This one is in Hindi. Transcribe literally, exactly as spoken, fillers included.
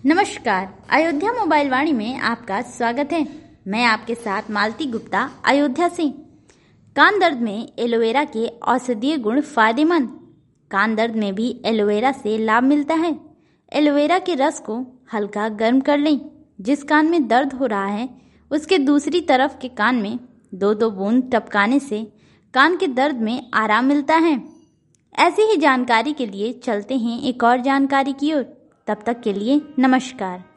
नमस्कार, अयोध्या मोबाइल वाणी में आपका स्वागत है। मैं आपके साथ मालती गुप्ता अयोध्या से। कान दर्द में एलोवेरा के औषधीय गुण फायदेमंद। कान दर्द में भी एलोवेरा से लाभ मिलता है। एलोवेरा के रस को हल्का गर्म कर लें। जिस कान में दर्द हो रहा है उसके दूसरी तरफ के कान में दो दो बूंद टपकाने से कान के दर्द में आराम मिलता है। ऐसी ही जानकारी के लिए चलते हैं एक और जानकारी की ओर। तब तक के लिए नमस्कार।